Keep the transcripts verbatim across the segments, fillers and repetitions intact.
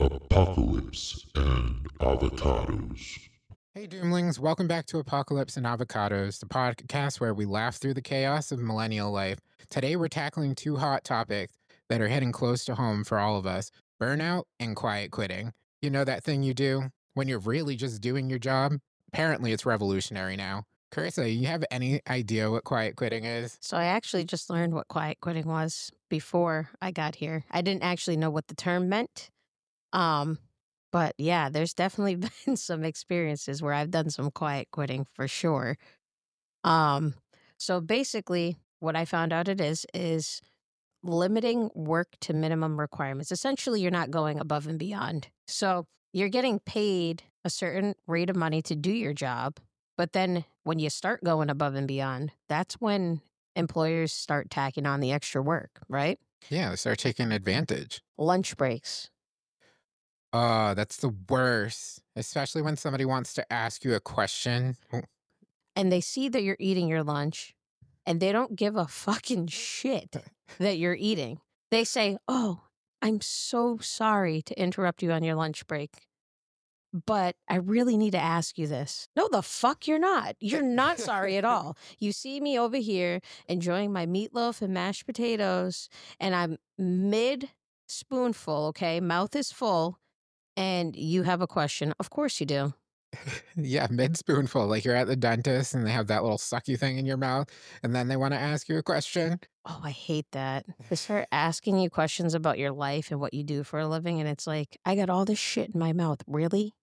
Apocalypse and Avocados. Hey, Doomlings, welcome back to Apocalypse and Avocados, the podcast where we laugh through the chaos of millennial life. Today, we're tackling two hot topics that are hitting close to home for all of us: burnout and quiet quitting. You know that thing you do when you're really just doing your job? Apparently, it's revolutionary now. Carissa, you have any idea what quiet quitting is? So I actually just learned what quiet quitting was before I got here. I didn't actually know what the term meant. Um, but yeah, there's definitely been some experiences where I've done some quiet quitting for sure. Um, so basically what I found out it is is limiting work to minimum requirements. Essentially, you're not going above and beyond. So you're getting paid a certain rate of money to do your job. But then when you start going above and beyond, that's when employers start tacking on the extra work, right? Yeah, they start taking advantage. Lunch breaks. Oh, that's the worst, especially when somebody wants to ask you a question. And they see that you're eating your lunch and they don't give a fucking shit that you're eating. They say, "Oh, I'm so sorry to interrupt you on your lunch break, but I really need to ask you this." No, the fuck you're not. You're not sorry at all. You see me over here enjoying my meatloaf and mashed potatoes, and I'm mid spoonful, okay? Mouth is full, and you have a question. Of course you do. Yeah, mid spoonful, like you're at the dentist and they have that little sucky thing in your mouth, and then they want to ask you a question. Oh, I hate that. They start asking you questions about your life and what you do for a living, and it's like, I got all this shit in my mouth. Really?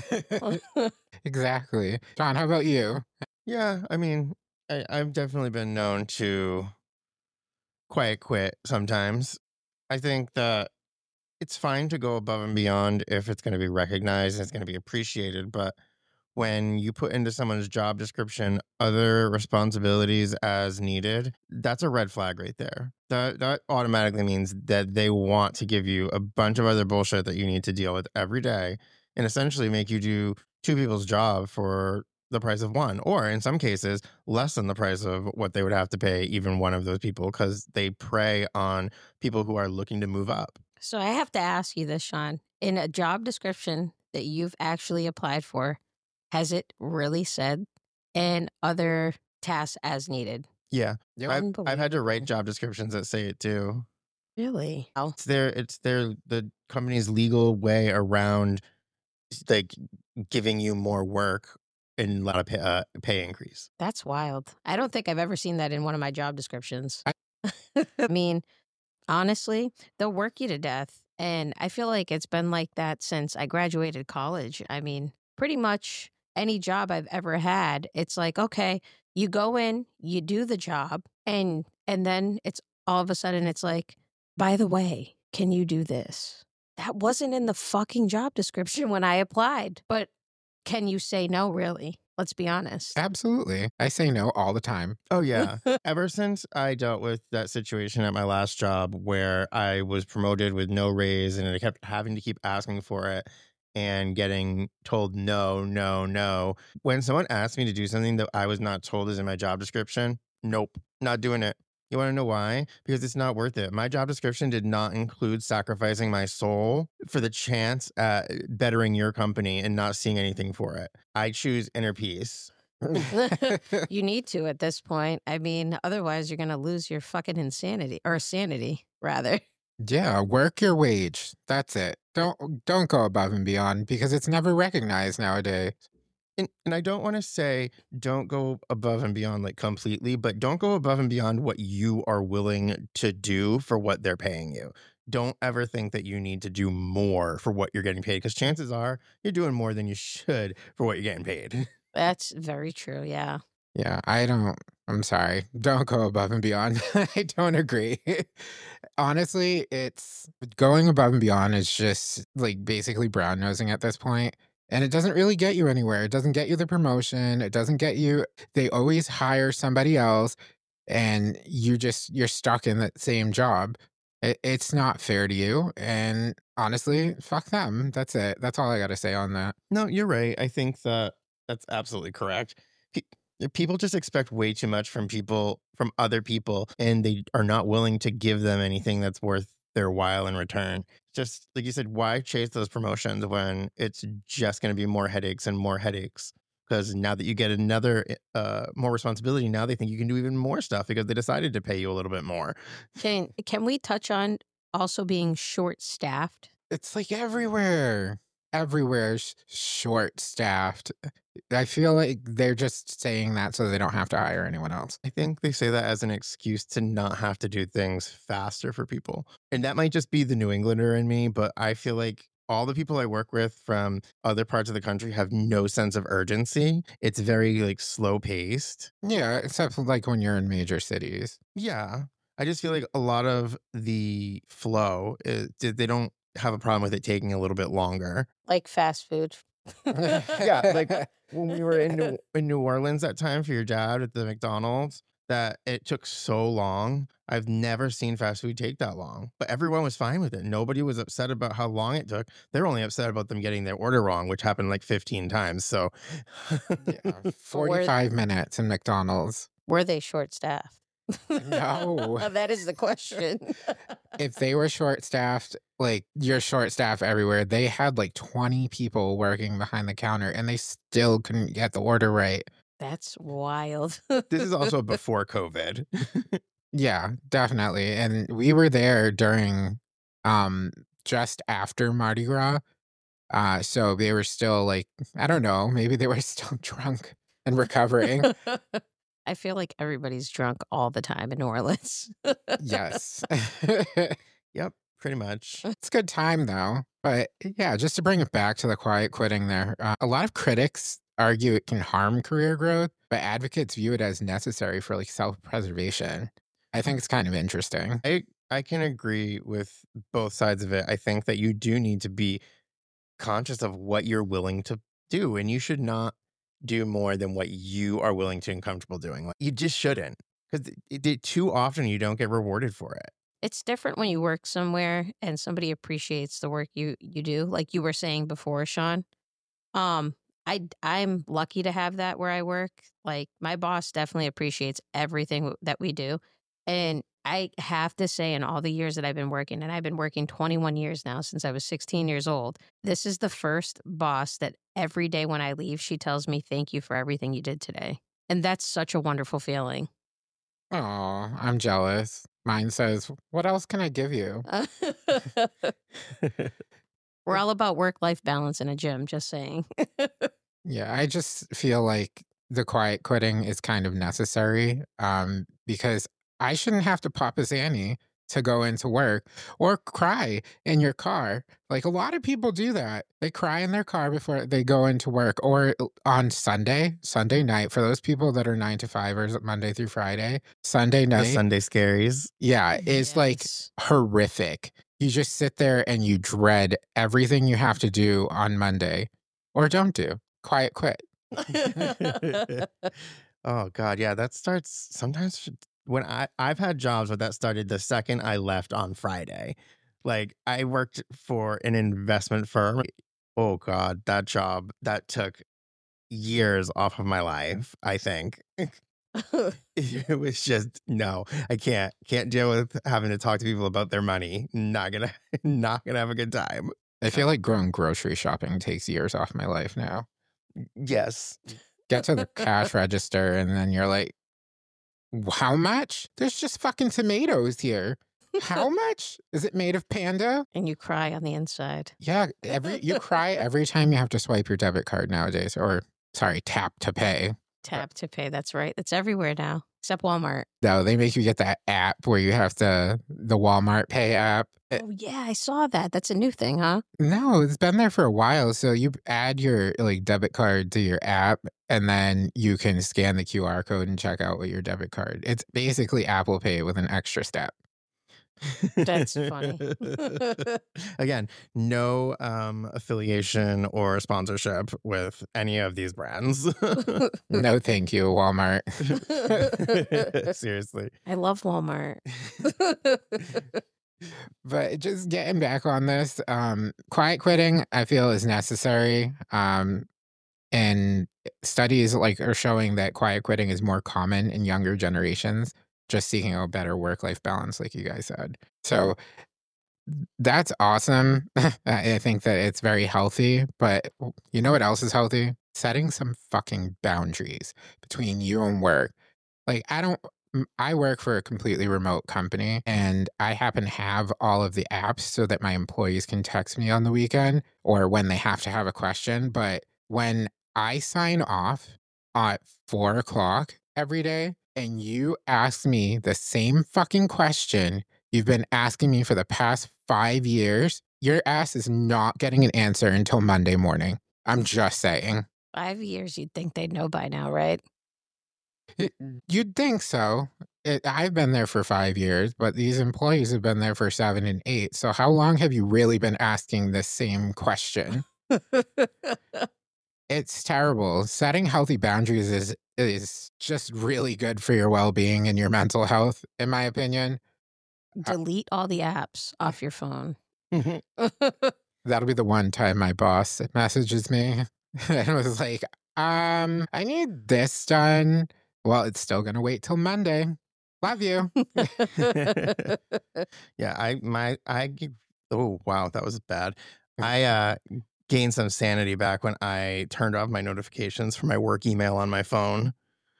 Exactly. John, how about you? Yeah, I mean, I, I've definitely been known to quiet quit sometimes. I think that it's fine to go above and beyond if it's going to be recognized and it's going to be appreciated. But when you put into someone's job description other responsibilities as needed, that's a red flag right there. That that automatically means that they want to give you a bunch of other bullshit that you need to deal with every day and essentially make you do two people's job for the price of one, or in some cases, less than the price of what they would have to pay even one of those people because they prey on people who are looking to move up. So I have to ask you this, Sean. In a job description that you've actually applied for, has it really said and other tasks as needed? Yeah, Yep. I've, I've had to write Unbelievable. job descriptions that say it too. Really? Oh, It's their it's their the company's legal way around like giving you more work and a lot of pay, uh, pay increase. that's wild. I don't think I've ever seen that in one of my job descriptions. I- I mean, honestly, they'll work you to death. And I feel like it's been like that since I graduated college. I mean, pretty much any job I've ever had, it's like, okay, you go in, you do the job, and and then it's all of a sudden it's like, by the way, can you do this? That wasn't in the fucking job description when I applied. But can you say no, really? Let's be honest. Absolutely. I say no all the time. Oh yeah. Ever since I dealt with that situation at my last job where I was promoted with no raise and I kept having to keep asking for it and getting told no, no, no. When someone asked me to do something that I was not told is in my job description, nope, not doing it. You want to know why? Because it's not worth it. My job description did not include sacrificing my soul for the chance at bettering your company and not seeing anything for it. I choose inner peace. You need to at this point. I mean, otherwise you're going to lose your fucking insanity or sanity, rather. Yeah, work your wage. That's it. Don't don't go above and beyond because it's never recognized nowadays. And, and I don't want to say don't go above and beyond like completely, but don't go above and beyond what you are willing to do for what they're paying you. Don't ever think that you need to do more for what you're getting paid because chances are you're doing more than you should for what you're getting paid. That's very true. Yeah. Yeah, I don't. I'm sorry. Don't go above and beyond. I don't agree. Honestly, it's going above and beyond is just like basically brown nosing at this point. And it doesn't really get you anywhere. It doesn't get you the promotion. It doesn't get you. They always hire somebody else, and you just you're stuck in that same job. It, it's not fair to you. And honestly, fuck them. That's it. That's all I got to say on that. No, you're right. I think that that's absolutely correct. Pe- People just expect way too much from people, from other people, and they are not willing to give them anything that's worth their while in return. Just like you said, why chase those promotions when it's just going to be more headaches and more headaches? Because now that you get another uh, more responsibility, now they think you can do even more stuff because they decided to pay you a little bit more. Can can we touch on also being short staffed? It's like everywhere. Everywhere sh- short staffed. I feel like they're just saying that so they don't have to hire anyone else. I think they say that as an excuse to not have to do things faster for people. And that might just be the New Englander in me, but I feel like all the people I work with from other parts of the country have no sense of urgency. It's very like slow paced. Yeah, except for, like when you're in major cities. Yeah. I just feel like a lot of the flow is they don't have a problem with it taking a little bit longer. Like fast food. Yeah, like when we were in New, in New Orleans that time for your dad at the McDonald's, that it took so long. I've never seen fast food take that long, but everyone was fine with it. Nobody was upset about how long it took. They're only upset about them getting their order wrong, which happened like fifteen times. So, Yeah, forty-five minutes in McDonald's. Were they short staffed? No. That is the question. If they were short staffed, like you're short staffed everywhere, they had like twenty people working behind the counter and they still couldn't get the order right. That's wild. this is also before COVID. Yeah, definitely. And we were there during um just after Mardi Gras. Uh so they were still like, I don't know, maybe they were still drunk and recovering. I feel like everybody's drunk all the time in New Orleans. Yes. Yep, pretty much. It's a good time though. But yeah, just to bring it back to the quiet quitting there, uh, a lot of critics argue it can harm career growth, but advocates view it as necessary for like self-preservation. I think it's kind of interesting. I I can agree with both sides of it. I think that you do need to be conscious of what you're willing to do, and you should not do more than what you are willing to and comfortable doing. Like, you just shouldn't, because it, it, too often you don't get rewarded for it. It's different when you work somewhere and somebody appreciates the work you, you do, like you were saying before, Sean. Um, I, I'm lucky to have that where I work. Like, my boss definitely appreciates everything that we do. And I have to say, in all the years that I've been working, and I've been working twenty-one years now since I was sixteen years old, this is the first boss that every day when I leave, she tells me, thank you for everything you did today. And that's such a wonderful feeling. Oh, I'm jealous. Mine says, what else can I give you? We're all about work-life balance in a gym, just saying. Yeah, I just feel like the quiet quitting is kind of necessary um, because I shouldn't have to pop a Zanny to go into work or cry in your car. Like a lot of people do that. They cry in their car before they go into work or on Sunday, Sunday night for those people that are nine to fivers Monday through Friday. Sunday The night, Sunday scaries. yeah, is like Yes. horrific. You just sit there and you dread everything you have to do on Monday or don't do. Quiet quit. Oh God, yeah, that starts sometimes when I I've had jobs where that started the second I left on Friday. Like I worked for an investment firm. Oh God, that job that took years off of my life, I think. It was just no, I can't can't deal with having to talk to people about their money. Not gonna not gonna have a good time. I feel like going grocery shopping takes years off my life now. Yes. Get to the cash register and then you're like, how much? There's just fucking tomatoes here. How much? Is it made of panda? And you cry on the inside. Yeah, every you cry every time you have to swipe your debit card nowadays, or sorry, tap to pay. Tap to pay. That's right. It's everywhere now, except Walmart. No, they make you get that app where you have to the Walmart Pay app. It- Oh, yeah, I saw that. That's a new thing, huh? no, it's been there for a while. So you add your like debit card to your app, and then you can scan the Q R code and check out with your debit card. It's basically Apple Pay with an extra step. That's funny. Again, no um, affiliation or sponsorship with any of these brands. No, thank you, Walmart. Seriously. I love Walmart. But just getting back on this, um, quiet quitting, I feel is necessary. Um, and studies like are showing that quiet quitting is more common in younger generations, just seeking a better work-life balance, like you guys said. So That's awesome. I I think that it's very healthy, but w you know what else is healthy? Setting some fucking boundaries between you and work. Like, I don't m I work for a completely remote company, and I happen to have all of the apps so that my employees can text me on the weekend or when they have to have a question, but when I sign off at four o'clock every day and you ask me the same fucking question you've been asking me for the past five years, your ass is not getting an answer until Monday morning. I'm just saying. five years, you'd think they'd know by now, right? Y you'd think so. It I've been there for five years, but these employees have been there for seven and eight, so how long have you really been asking the same question? It's terrible. Setting healthy boundaries is is just really good for your well-being and your mental health, in my opinion. Uh Delete all the apps off your phone. That'll be the one time my boss messages me and was like, "Um, I need this done." Well, it's still gonna wait till Monday. Love you. Yeah, I my I g oh, wow, that was bad. I, uh, gained some sanity back when I turned off my notifications for my work email on my phone.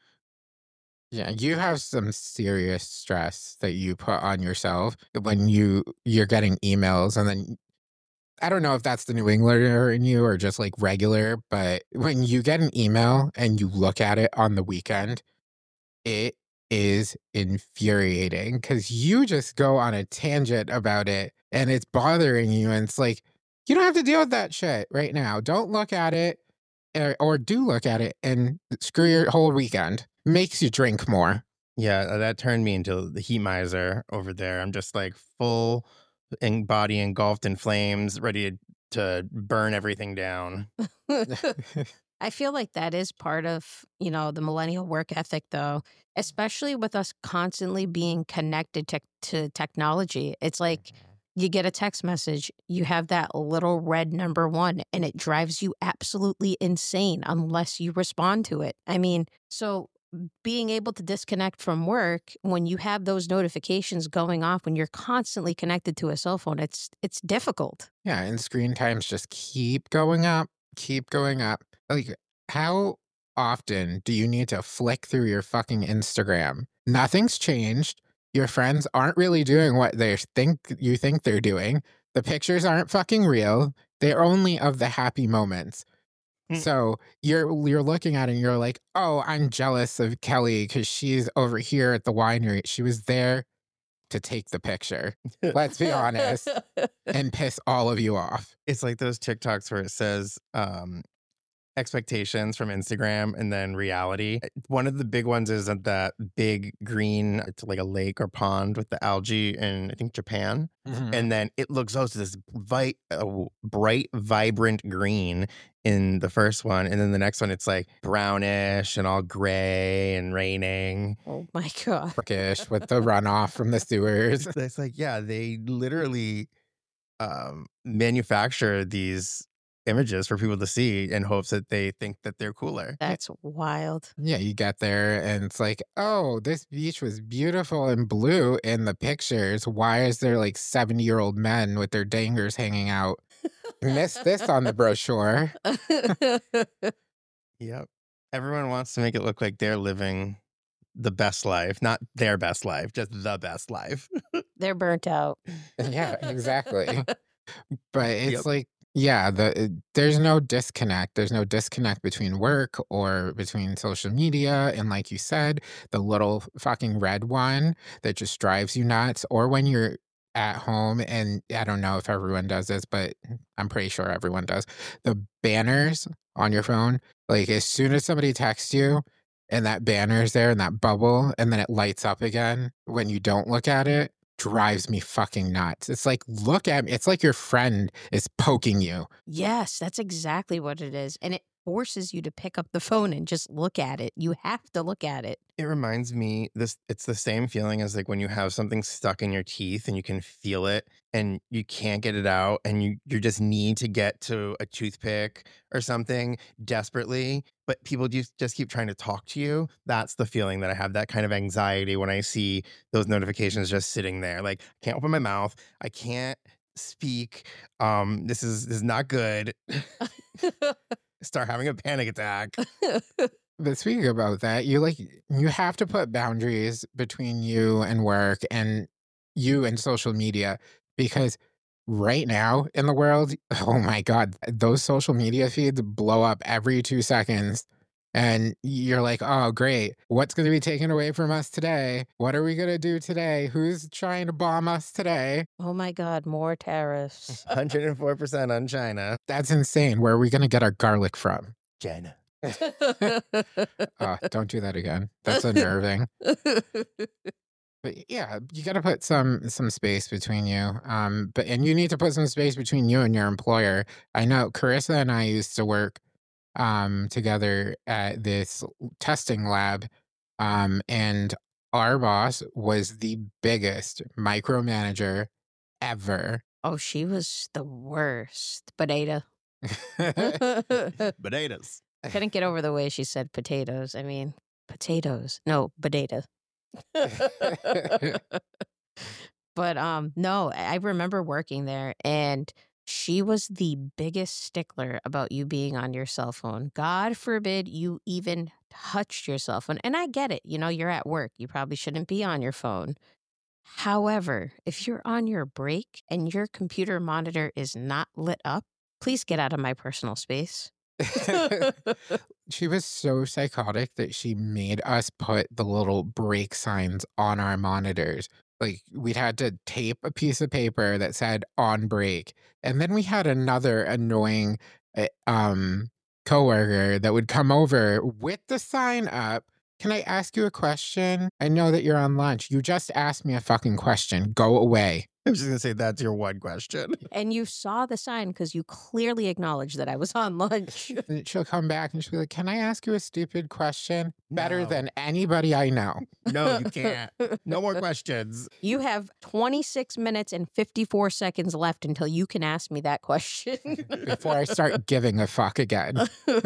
Yeah, you have some serious stress that you put on yourself when you you're getting emails and then I don't know if that's the New Englander in you or just, like, regular, but when you get an email and you look at it on the weekend, it is infuriating because you just go on a tangent about it, and it's bothering you, and it's like, "You don't have to deal with that shit right now. Don't look at it, er, or do look at it and screw your whole weekend." Makes you drink more. Yeah, uh, that turned me into the heat miser over there. I'm just, like, full en body engulfed in flames, ready to to burn everything down. I feel like that is part of, you know, the millennial work ethic, though, especially with us constantly being connected tech to technology. It's like you get a text message, you have that little red number one, and it drives you absolutely insane unless you respond to it. I mean, so being able to disconnect from work when you have those notifications going off when you're constantly connected to a cell phone, it's it's difficult. Yeah, and screen times just keep going up, keep going up. Like, how often do you need to flick through your fucking Instagram? Nothing's changed. Your friends aren't really doing what they think you think they're doing. The pictures aren't fucking real. They're only of the happy moments. Mm. So you're you're looking at it and you're like, "Oh, I'm jealous of Kelly because she's over here at the winery. She was there to take the picture." Let's be honest, and piss all of you off. It's like those TikToks where it says, um, expectations from Instagram and then reality. Uh, one of the big ones is that that big green it's like a lake or pond with the algae in, I think, Japan, Mhm. and then it looks oh, so this vi uh, w bright, vibrant green in the first one, and then the next one, it's, like, brownish and all gray and raining. Oh my god. Brickish with the runoff from the sewers. It's it's like, yeah, they literally, um, manufacture these images for people to see in hopes that they think that they're cooler. That's wild. Yeah, you get there and it's like, "Oh, this beach was beautiful and blue in the pictures. Why is there, like, seventy-year-old men with their dangers hanging out? Missed this on the brochure." Yep. Everyone wants to make it look like they're living the best life, not their best life, just the best life. They're burnt out. Yeah, exactly. But Yep. it's like, yeah, the uh, there's no disconnect. There's no disconnect between work or between social media, and like you said, the little fucking red one that just drives you nuts, or when you're at home and I don't know if everyone does this, but I'm pretty sure everyone does. The banners on your phone, like as soon as somebody texts you and that banner is there and that bubble and then it lights up again when you don't look at it, drives me fucking nuts. It's like, look at me. It's like your friend is poking you. Yes, that's exactly what it is, and it forces you to pick up the phone and just look at it. You have to look at it. It reminds me this it's the same feeling as like when you have something stuck in your teeth and you can feel it and you can't get it out and you you just need to get to a toothpick or something desperately, but people just just keep trying to talk to you. That's the feeling that I have, that kind of anxiety when I see those notifications just sitting there. Like, I can't open my mouth. I can't speak. Um, this is this is not good. Start having a panic attack. But speaking about that, you like you have to put boundaries between you and work and you and social media because right now in the world, oh my God, those social media feeds blow up every two seconds. And you're like, oh, great. What's going to be taken away from us today? What are we going to do today? Who's trying to bomb us today? Oh my God, more tariffs. one hundred four percent on China. That's insane. Where are we going to get our garlic from? China. Oh, don't do that again. That's unnerving. But yeah, you got to put some some space between you. Um, but and you need to put some space between you and your employer. I know Carissa and I used to work um together at this testing lab, um, and our boss was the biggest micromanager ever. Oh, she was the worst. Potato. Potatoes. Couldn't get over the way she said potatoes. I mean, potatoes. No, potato. But um no, I remember working there and she was the biggest stickler about you being on your cell phone. God forbid you even touched your cell phone. And I get it. You know, you're at work. You probably shouldn't be on your phone. However, if you're on your break and your computer monitor is not lit up, please get out of my personal space. She was so psychotic that she made us put the little break signs on our monitors. Like we'd had to tape a piece of paper that said on break. And then we had another annoying uh, um coworker that would come over with the sign up. Can I ask you a question? I know that you're on lunch. You just asked me a fucking question. Go away. I was just gonna say that's your one question. And you saw the sign because you clearly acknowledged that I was on lunch. And she'll come back and she'll be like, can I ask you a stupid question? Better No. than anybody I know. No, you can't. No more questions. You have twenty-six minutes and fifty-four seconds left until you can ask me that question. Before I start giving a fuck again.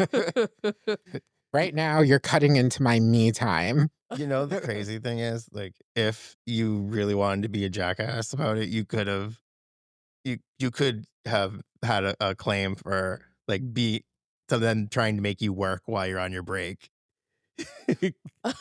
Right now, you're cutting into my me time. You know, the crazy thing is, like, if you really wanted to be a jackass about it, you could have, you you could have had a, a claim for like be so then trying to make you work while you're on your break. It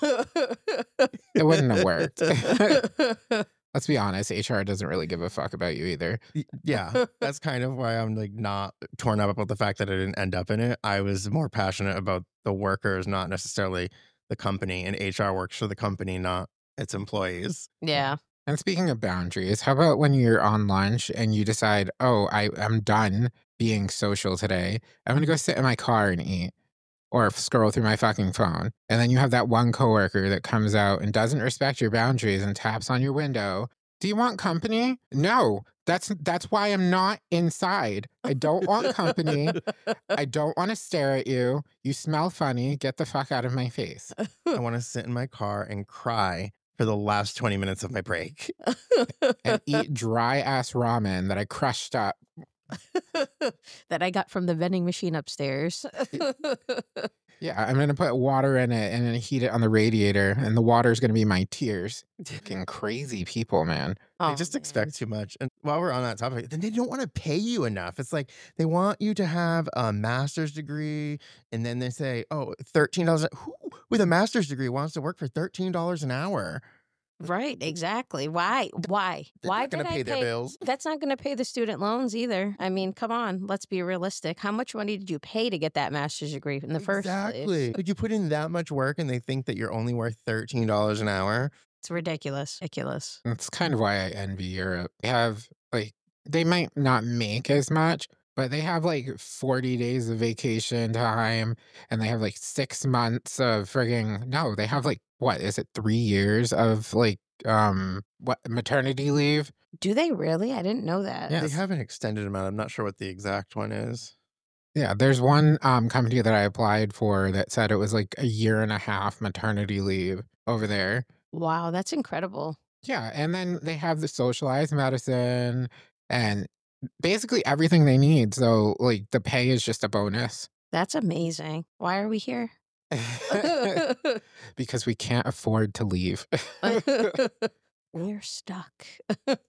wouldn't have worked. Let's be honest, H R doesn't really give a fuck about you either. Y- Yeah, that's kind of why I'm like not torn up about the fact that I didn't end up in it. I was more passionate about the workers, not necessarily the company, and H R works for the company, not its employees. Yeah. And speaking of boundaries, how about when you're on lunch and you decide, oh, I, I'm done being social today. I'm going to go sit in my car and eat or scroll through my fucking phone. And then you have that one coworker that comes out and doesn't respect your boundaries and taps on your window. Do you want company? No. That's that's why I'm not inside. I don't want company. I don't want to stare at you. You smell funny. Get the fuck out of my face. I want to sit in my car and cry for the last twenty minutes of my break. And eat dry ass ramen that I crushed up. That I got from the vending machine upstairs. Yeah, I'm gonna put water in it and then heat it on the radiator, and the water's gonna be my tears. Fucking crazy people, man. They Oh, just man. expect too much. And while we're on that topic, then they don't want to pay you enough. It's like they want you to have a master's degree, and then they say, oh, thirteen dollars. Who with a master's degree wants to work for thirteen dollars an hour? Right, exactly. Why? Why? They're Why not going did to I pay their bills. That's not going to pay the student loans either. I mean, come on, let's be realistic. How much money did you pay to get that master's degree in the first Exactly. place? Like you put in that much work, and they think that you're only worth thirteen dollars an hour. It's ridiculous. Ridiculous. That's kind of why I envy Europe. They have like they might not make as much, but they have like forty days of vacation time, and they have like six months of frigging no, they have like what is it, three years of like um what maternity leave? Do they really? I didn't know that. Yeah. They Yes. have an extended amount. I'm not sure what the exact one is. Yeah, there's one um company that I applied for that said it was like a year and a half maternity leave over there. Wow, that's incredible. Yeah, and then they have the socialized medicine and basically everything they need. So like the pay is just a bonus. That's amazing. Why are we here? Because we can't afford to leave. We're stuck.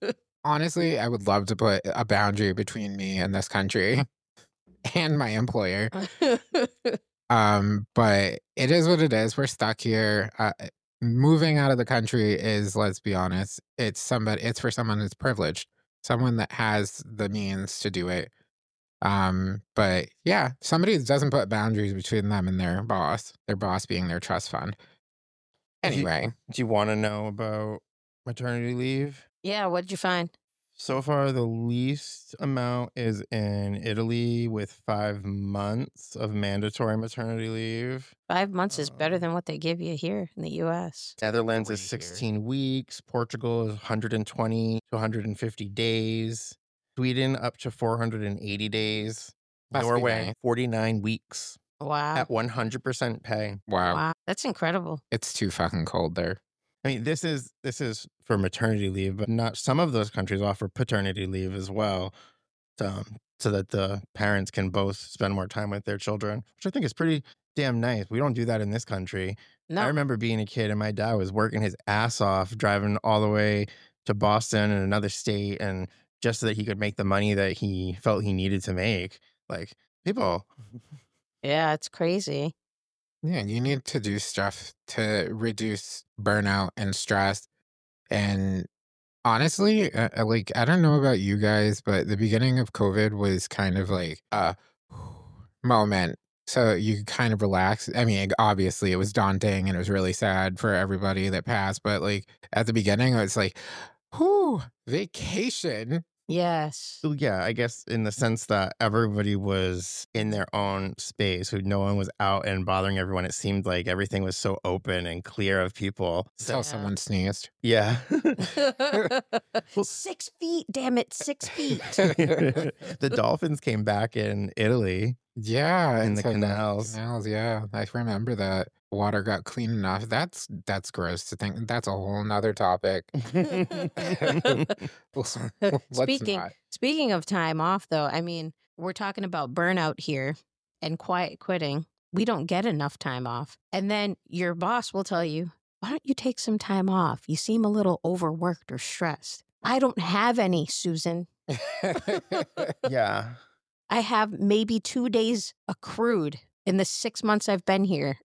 honestly, I would love to put a boundary between me and this country and my employer. Um, but it is what it is. We're stuck here. Uh, moving out of the country is, let's be honest, it's somebody. It's for someone who's privileged, someone that has the means to do it. Um, but yeah, somebody that doesn't put boundaries between them and their boss, their boss being their trust fund. If you, Anyway, do you want to know about maternity leave? Yeah, what'd you find? So far, the least amount is in Italy with five months of mandatory maternity leave. Five months is better Um, than what they give you here in the U S. Netherlands is Three here. sixteen weeks. Portugal is one hundred twenty to one hundred fifty days. Sweden up to four hundred eighty days. Must be Norway, nice. forty-nine weeks Wow. at one hundred percent pay. Wow, Wow. That's incredible. it's too fucking cold there. I mean, this is this is for maternity leave, but not some of those countries offer paternity leave as well, um, so that the parents can both spend more time with their children, which I think is pretty damn nice. We don't do that in this country. I No. remember being a kid and my dad was working his ass off, driving all the way to Boston and another state, and just so that he could make the money that he felt he needed to make. Like, people, Yeah, it's crazy. Yeah, you need to do stuff to reduce burnout and stress. And honestly, uh, uh, like, I don't know about you guys, but the beginning of COVID was kind of like a moment. So you could kind of relax. I mean, obviously, it was daunting and it was really sad for everybody that passed. But like at the beginning, it was like, whew, vacation. Yes. so yeah, I guess in the sense that everybody was in their own space, who no one was out and bothering everyone. It seemed like everything was so open and clear of people. Until Yeah. someone sneezed. Yeah. Six feet, damn it, six feet. The dolphins came back in Italy. Yeah, In and the so canals. canals, yeah, I remember that. Water got clean enough. That's that's gross to think. That's a whole nother topic. Let's Speaking not. speaking of time off though, I mean, we're talking about burnout here and quiet quitting. We don't get enough time off. And then your boss will tell you, "Why don't you take some time off? You seem a little overworked or stressed." I don't have any, Susan. Yeah. I have maybe two days accrued in the six months I've been here.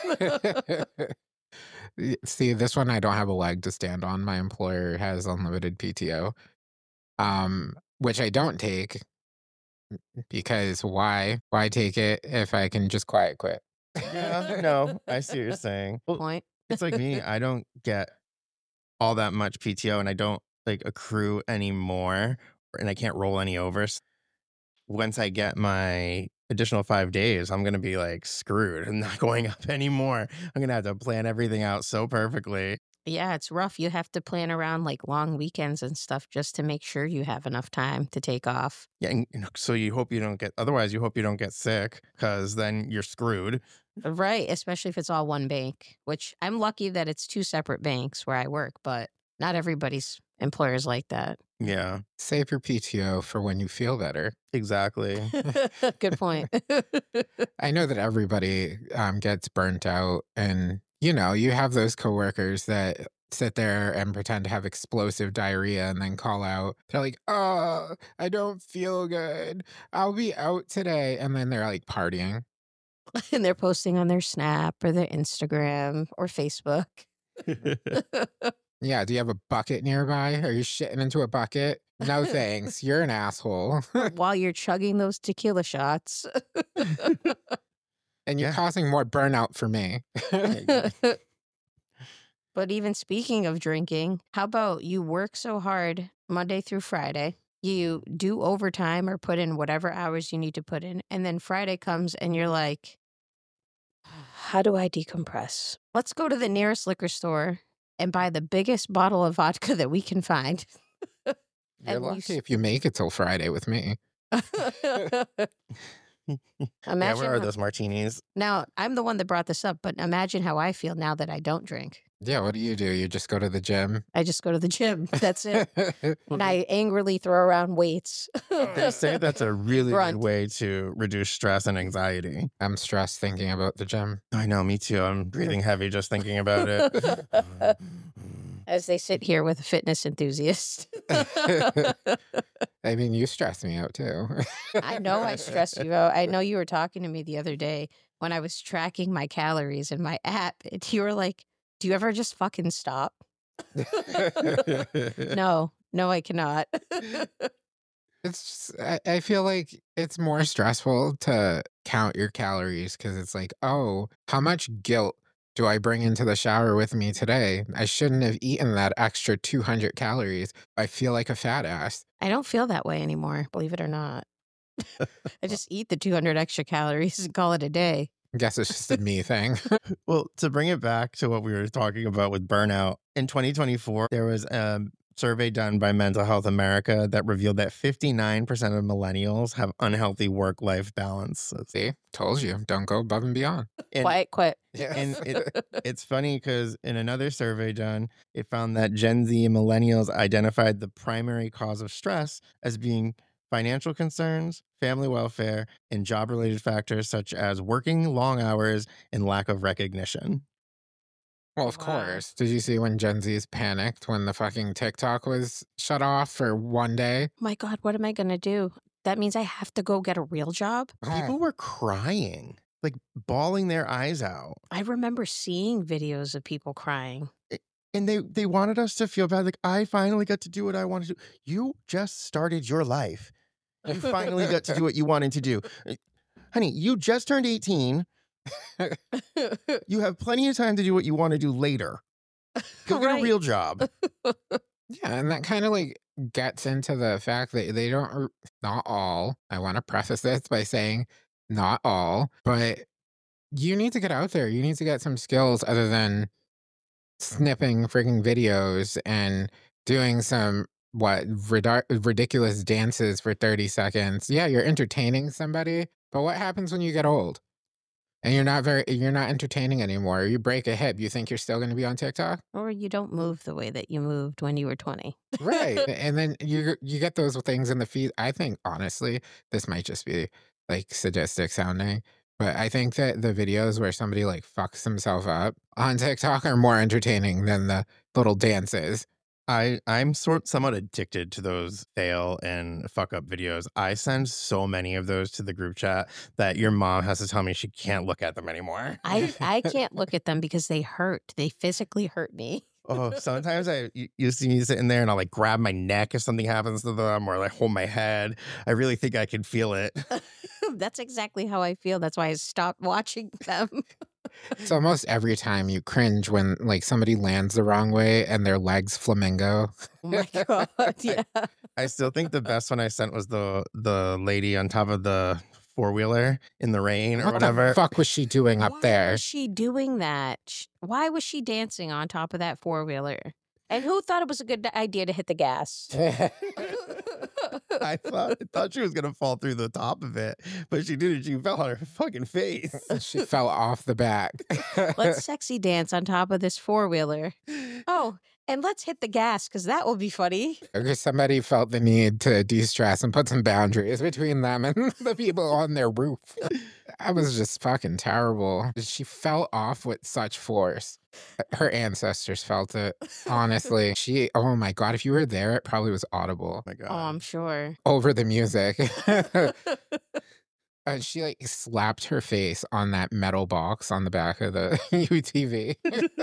Y- See, this one I don't have a leg to stand on. My employer has unlimited P T O, um, which I don't take because why? Why take it if I can just quiet quit? Yeah. No, I see what you're saying. Well, Point. it's like me. I don't get all that much P T O and I don't like accrue anymore and I can't roll any over. S- Once I get my additional five days, I'm going to be like screwed. I'm not going up anymore. I'm going to have to plan everything out so perfectly. Yeah, it's rough. You have to plan around like long weekends and stuff just to make sure you have enough time to take off. Yeah. And, you know, so you hope you don't get, otherwise, you hope you don't get sick because then you're screwed. Right, especially if it's all one bank, which I'm lucky that it's two separate banks where I work, but not everybody's employer's like that. Yeah, Save your P T O for when you feel better. exactly. Good point. I know that everybody um, gets burnt out, and you know, you have those coworkers that sit there and pretend to have explosive diarrhea and then call out. They're like, "Oh, I don't feel good. I'll be out today," and then they're like partying. And they're posting on their Snap or their Instagram or Facebook. Yeah, do you have a bucket nearby? Are you shitting into a bucket? No thanks. You're an asshole. While you're chugging those tequila shots. And you're Yeah. causing more burnout for me. But even speaking of drinking, how about you work so hard Monday through Friday? You do overtime or put in whatever hours you need to put in. And then Friday comes and you're like, how do I decompress? Let's go to the nearest liquor store and buy the biggest bottle of vodka that we can find. You're And you lucky s- if you make it till Friday with me. Yeah, Imagine where are how- those martinis? Now, I'm the one that brought this up, but imagine how I feel now that I don't drink. Yeah, what do you do? You just go to the gym? I just go to the gym. That's it. And I angrily throw around weights. They say that's a really Grunt. good way to reduce stress and anxiety. I'm stressed thinking about the gym. I know, me too. I'm breathing heavy just thinking about it. As they sit here with a fitness enthusiast. I mean, you stress me out too. I know I stress you out. I know you were talking to me the other day when I was tracking my calories in my app. And you were like, do you ever just fucking stop? No, no, I cannot. It's just, I, I feel like it's more stressful to count your calories because it's like, oh, how much guilt do I bring into the shower with me today? I shouldn't have eaten that extra two hundred calories. I feel like a fat ass. I don't feel that way anymore, believe it or not. I just eat the two hundred extra calories and call it a day. I guess it's just a me thing. Well, to bring it back to what we were talking about with burnout, in twenty twenty-four, there was a survey done by Mental Health America that revealed that fifty-nine percent of millennials have unhealthy work-life balance. See, told you, don't go above and beyond. And, Quiet, quit. and it, it's funny because in another survey done, it found that Gen Z and millennials identified the primary cause of stress as being financial concerns, family welfare, and job-related factors such as working long hours and lack of recognition. Well, of Wow. course. Did you see when Gen Z's panicked when the fucking TikTok was shut off for one day? My God, what am I going to do? That means I have to go get a real job? People were crying, like bawling their eyes out. I remember seeing videos of people crying. And they, they wanted us to feel bad. Like, I finally got to do what I wanted to do. You just started your life. You finally got to do what you wanted to do. Honey, you just turned eighteen. You have plenty of time to do what you want to do later. Go get Right. a real job. Yeah, and that kind of like gets into the fact that they don't, r- not all, I want to preface this by saying not all, but you need to get out there. You need to get some skills other than snipping freaking videos and doing some, what, ridic- ridiculous dances for thirty seconds. Yeah, you're entertaining somebody, but what happens when you get old? And you're not very, you're not entertaining anymore. You break a hip, you think you're still going to be on TikTok? Or you don't move the way that you moved when you were twenty. Right. And then you you get those things in the feed. I think honestly, this might just be like sadistic sounding, but I think that the videos where somebody like fucks himself up on TikTok are more entertaining than the little dances. I, I'm sort somewhat addicted to those fail and fuck up videos. I send so many of those to the group chat that your mom has to tell me she can't look at them anymore. I, I can't look at them because they hurt. They physically hurt me. Oh, sometimes I you, you see me sitting there and I'll like grab my neck if something happens to them or like hold my head. I really think I can feel it. That's exactly how I feel. That's why I stopped watching them. It's almost every time you cringe when like somebody lands the wrong way and their legs flamingo. Oh my God. Yeah. I still think the best one I sent was the the lady on top of the four wheeler in the rain or What whatever. the fuck was she doing up Why there? was she doing that? Sh- Why was she dancing on top of that four wheeler? And who thought it was a good idea to hit the gas? I thought I thought she was gonna fall through the top of it, but she didn't. She fell on her fucking face. She fell off the back. Let's sexy dance on top of this four wheeler. Oh, and let's hit the gas because that will be funny. Because somebody felt the need to de-stress and put some boundaries between them and the people on their roof. That was just fucking terrible. She fell off with such force. Her ancestors felt it. Honestly, she, oh my God, if you were there, it probably was audible Oh my god. Oh, I'm sure. over the music. And she like slapped her face on that metal box on the back of the U T V.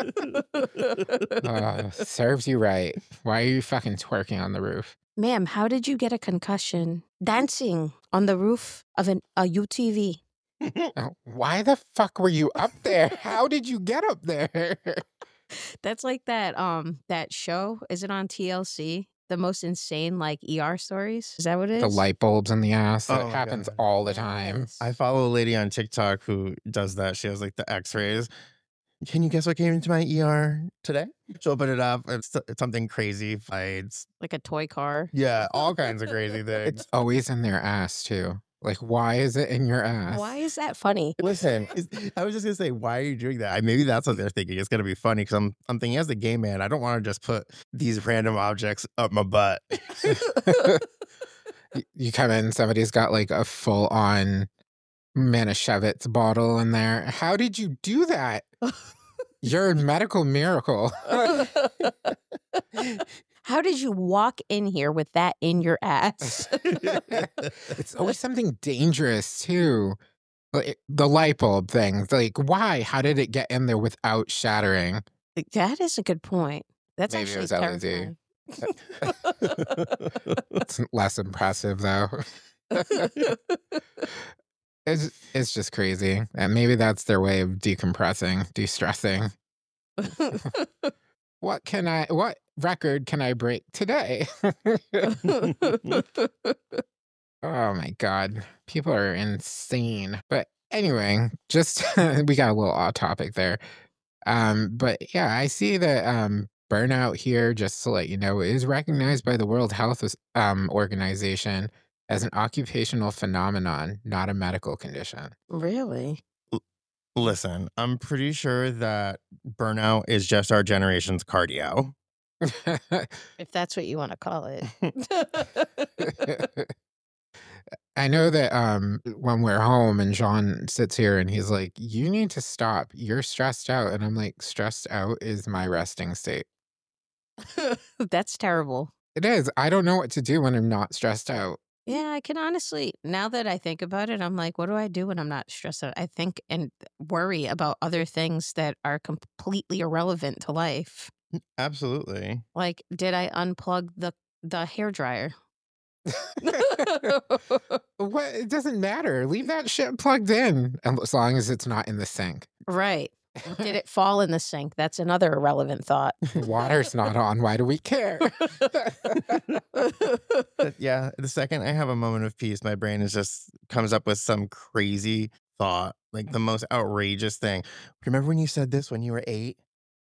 Uh, serves you right. Why are you fucking twerking on the roof? Ma'am, how did you get a concussion dancing on the roof of an, a U T V? Oh, why the fuck were you up there? How did you get up there? That's like that um that show. Is it on T L C? The most insane like E R stories. Is that what it is? The light bulbs in the ass. That Oh my happens God. all the time. Yes. I follow a lady on TikTok who does that. She has like the X-rays. Can you guess what came into my E R today? She'll put it up. It's, it's something crazy. Fights. Like a toy car. Yeah, all kinds of crazy things. It's always in their ass too. Like, why is it in your ass? Why is that funny? Listen, is- I was just gonna say, why are you doing that? I, maybe that's what they're thinking. It's gonna be funny because I'm, I'm thinking as a gay man, I don't want to just put these random objects up my butt. Y- You come in, somebody's got like a full on Manischewitz bottle in there. How did you do that? You're a medical miracle. How did you walk in here with that in your ass? It's always something dangerous too. Like the light bulb thing. Like, why? How did it get in there without shattering? Like, that is a good point. That's Maybe it actually was L E D. terrifying. It's less impressive though. It's it's just crazy. And maybe that's their way of decompressing, de-stressing. What can I what record can I break today? Oh my god. People are insane. But anyway, just we got a little off topic there. Um, but yeah, I see that um burnout here, just to let you know, is recognized by the World Health As- um, Organization as an occupational phenomenon, not a medical condition. Really? L- Listen, I'm pretty sure that burnout is just our generation's cardio. If that's what you want to call it. I know that um when we're home and John sits here and he's like, "You need to stop. You're stressed out." And I'm like, "Stressed out is my resting state." That's terrible. It is. I don't know what to do when I'm not stressed out. Yeah, I can honestly, now that I think about it, I'm like, what do I do when I'm not stressed out? I think and worry about other things that are completely irrelevant to life. Absolutely. Like, did I unplug the the hair dryer? What? It doesn't matter. Leave that shit plugged in um, as long as it's not in the sink. Right. Did it fall in the sink? That's another irrelevant thought. Water's not on. Why do we care? But yeah, the second I have a moment of peace, my brain is just comes up with some crazy thought, like the most outrageous thing. Remember when you said this when you were eight?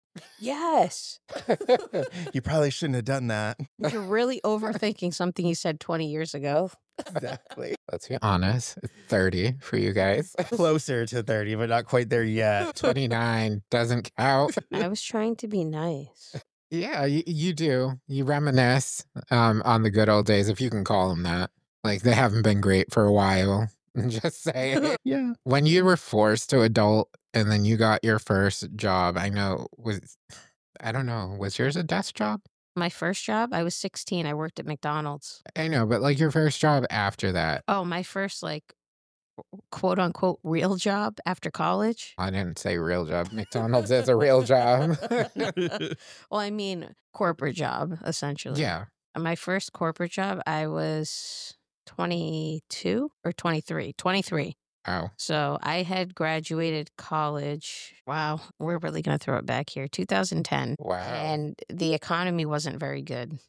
Yes. You probably shouldn't have done that. You're really overthinking something you said twenty years ago. Exactly. Let's be honest. It's thirty for you guys. Closer to thirty, but not quite there yet. twenty-nine doesn't count. I was trying to be nice. Yeah, you, you do. You reminisce um, on the good old days, if you can call them that. Like, they haven't been great for a while. Just saying. Yeah. When you were forced to adult and then you got your first job, I know, was, I don't know, was yours a desk job? My first job, I was sixteen. I worked at McDonald's. I know, but like your first job after that. Oh, my first, like, quote unquote, real job after college. I didn't say real job. McDonald's is a real job. Well, I mean, corporate job, essentially. Yeah. My first corporate job, I was twenty-two or twenty-three. twenty-three. Oh. So I had graduated college. Wow, we're really going to throw it back here. two thousand ten. Wow. And the economy wasn't very good.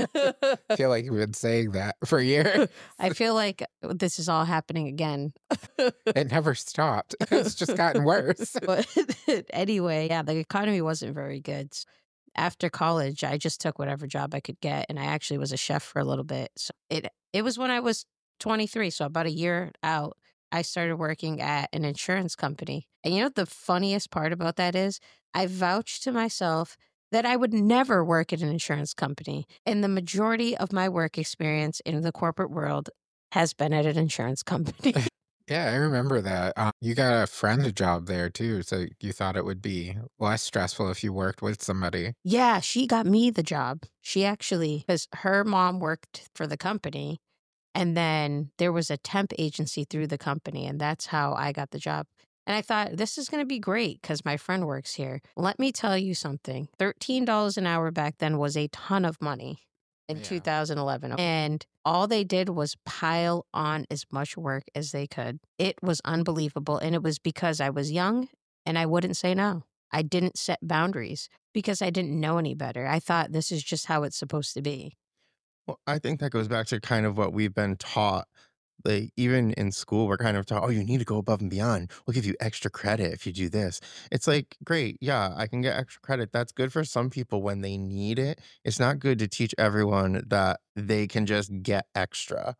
I feel like you've been saying that for years. I feel like this is all happening again. It never stopped. It's just gotten worse. But anyway, yeah, the economy wasn't very good. After college, I just took whatever job I could get, and I actually was a chef for a little bit. So it it was when I was twenty-three, so about a year out, I started working at an insurance company. And you know what the funniest part about that is? I vouched to myself that I would never work at an insurance company. And the majority of my work experience in the corporate world has been at an insurance company. Yeah, I remember that. Um, you got a friend job there too, so you thought it would be less stressful if you worked with somebody. Yeah, she got me the job. She actually, because her mom worked for the company, and then there was a temp agency through the company, and that's how I got the job. And I thought, this is going to be great because my friend works here. Let me tell you something. thirteen dollars an hour back then was a ton of money in Yeah. two thousand eleven. And all they did was pile on as much work as they could. It was unbelievable. And it was because I was young and I wouldn't say no. I didn't set boundaries because I didn't know any better. I thought this is just how it's supposed to be. Well, I think that goes back to kind of what we've been taught. Like, even in school, we're kind of taught, oh, you need to go above and beyond. We'll give you extra credit if you do this. It's like, great. Yeah, I can get extra credit. That's good for some people when they need it. It's not good to teach everyone that they can just get extra.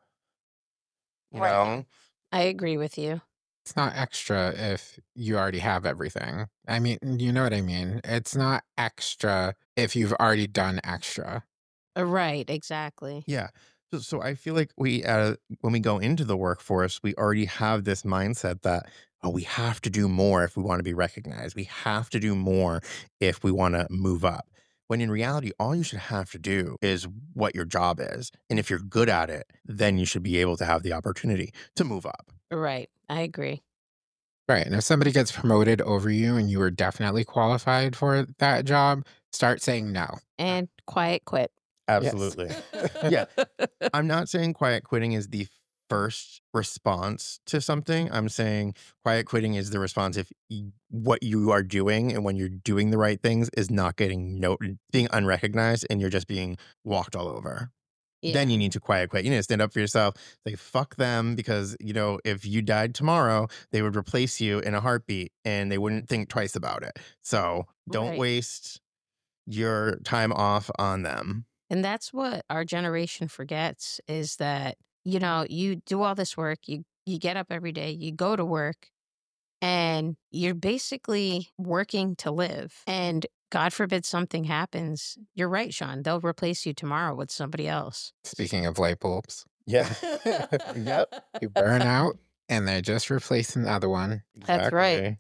You Right. know? I agree with you. It's not extra if you already have everything. I mean, you know what I mean? It's not extra if you've already done extra. Uh, Right, exactly. Yeah. So, so I feel like we, uh, when we go into the workforce, we already have this mindset that, oh, we have to do more if we want to be recognized. We have to do more if we want to move up. when in reality, all you should have to do is what your job is. And if you're good at it, then you should be able to have the opportunity to move up. Right. I agree. Right. And if somebody gets promoted over you and you were definitely qualified for that job, start saying no. And quiet quit. Absolutely. Yeah. I'm not saying quiet quitting is the first response to something. I'm saying quiet quitting is the response if y- what you are doing and when you're doing the right things is not getting no being unrecognized and you're just being walked all over. Yeah. Then you need to quiet quit. You need to stand up for yourself. Say, fuck them, because, you know, if you died tomorrow, they would replace you in a heartbeat and they wouldn't think twice about it. So don't Right. waste your time off on them. And that's what our generation forgets is that, you know, you do all this work, you you get up every day, you go to work, and you're basically working to live. And God forbid something happens. You're right, Sean. They'll replace you tomorrow with somebody else. Speaking of light bulbs, Yeah. Yep. you burn out and they just replace another one. That's right.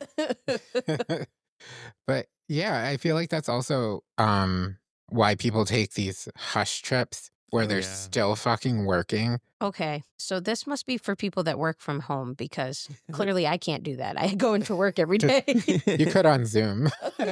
But yeah, I feel like that's also um why people take these hush trips where Oh, they're yeah. still fucking working. Okay, so this must be for people that work from home because clearly I can't do that. I go into work every day. You could on Zoom.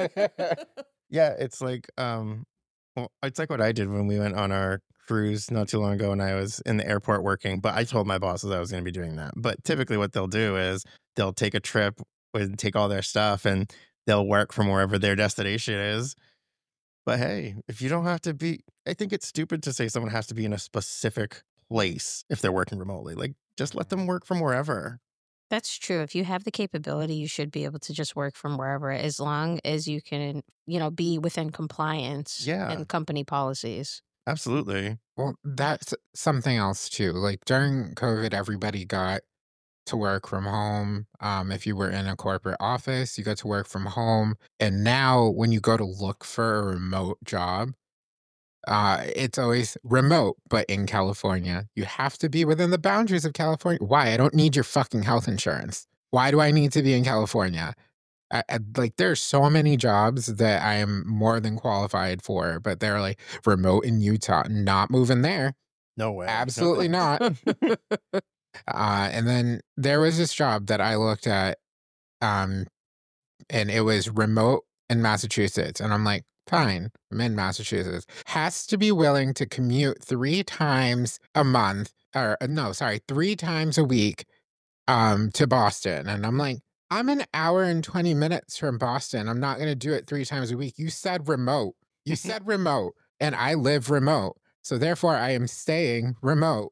Yeah, it's like um well, it's like what I did when we went on our cruise not too long ago and I was in the airport working, but I told my bosses I was going to be doing that. But typically what they'll do is they'll take a trip and take all their stuff and they'll work from wherever their destination is. But hey, if you don't have to be, I think it's stupid to say someone has to be in a specific place if they're working remotely. Like, just let them work from wherever. That's true. If you have the capability, you should be able to just work from wherever as long as you can, you know, be within compliance Yeah. and company policies. Absolutely. Well, that's something else too. Like during COVID, everybody got to work from home. Um, if you were in a corporate office, you got to work from home. And now when you go to look for a remote job, uh, it's always remote, but in California. You have to be within the boundaries of California. Why? I don't need your fucking health insurance. Why do I need to be in California? I, I, like there's so many jobs that I am more than qualified for, but they're like remote in Utah, not moving there. No way. No Absolutely way. not. Uh, and then there was this job that I looked at, um, and it was remote in Massachusetts. And I'm like, fine, I'm in Massachusetts. Has to be willing to commute three times a month, or uh, no, sorry, three times a week um, to Boston. And I'm like, I'm an hour and twenty minutes from Boston. I'm not going to do it three times a week. You said remote. You said remote, and I live remote. So therefore, I am staying remote.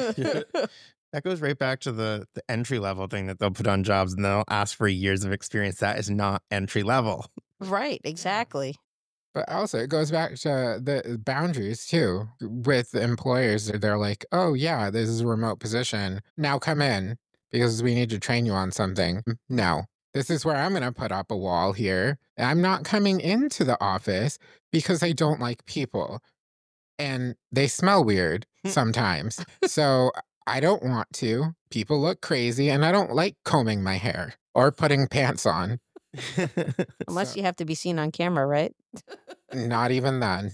That goes right back to the, the entry level thing that they'll put on jobs and they'll ask for years of experience. That is not entry level. Right, exactly. But also, it goes back to the boundaries too. With employers, they're like, oh, yeah, this is a remote position. Now come in because we need to train you on something. No, this is where I'm going to put up a wall here. I'm not coming into the office because I don't like people. And they smell weird sometimes. So I don't want to. People look crazy, and I don't like combing my hair or putting pants on. Unless So- you have to be seen on camera, right? Not even then.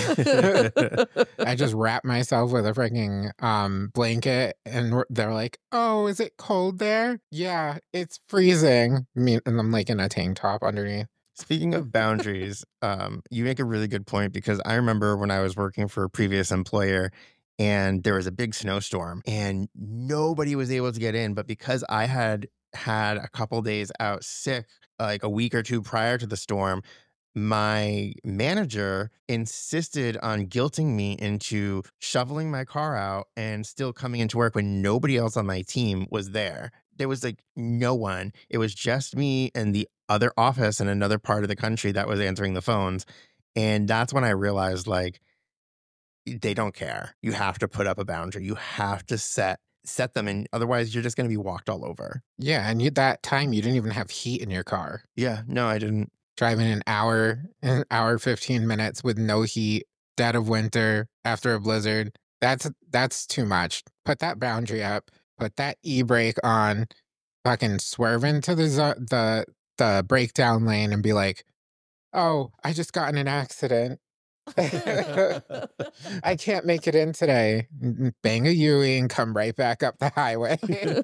I just wrap myself with a freaking um, blanket, and we're- they're like, "Oh, is it cold there?" Yeah, it's freezing. I mean, and I'm like in a tank top underneath. Speaking of boundaries, um, you make a really good point because I remember when I was working for a previous employer and there was a big snowstorm and nobody was able to get in. But because I had had a couple days out sick, like a week or two prior to the storm, my manager insisted on guilting me into shoveling my car out and still coming into work when nobody else on my team was there. There was like no one. It was just me and the other office in another part of the country that was answering the phones. And that's when I realized like they don't care. You have to put up a boundary. You have to set set them and otherwise you're just going to be walked all over. Yeah, and you, that time you didn't even have heat in your car. Yeah, no, I didn't. Driving an hour, an hour fifteen minutes with no heat, dead of winter after a blizzard. That's that's too much. Put that boundary up. Put that e-brake on. Fucking swerve into the zo- the the breakdown lane and be like, "Oh, I just got in an accident. I can't make it in today. N- Bang a Yui and come right back up the highway.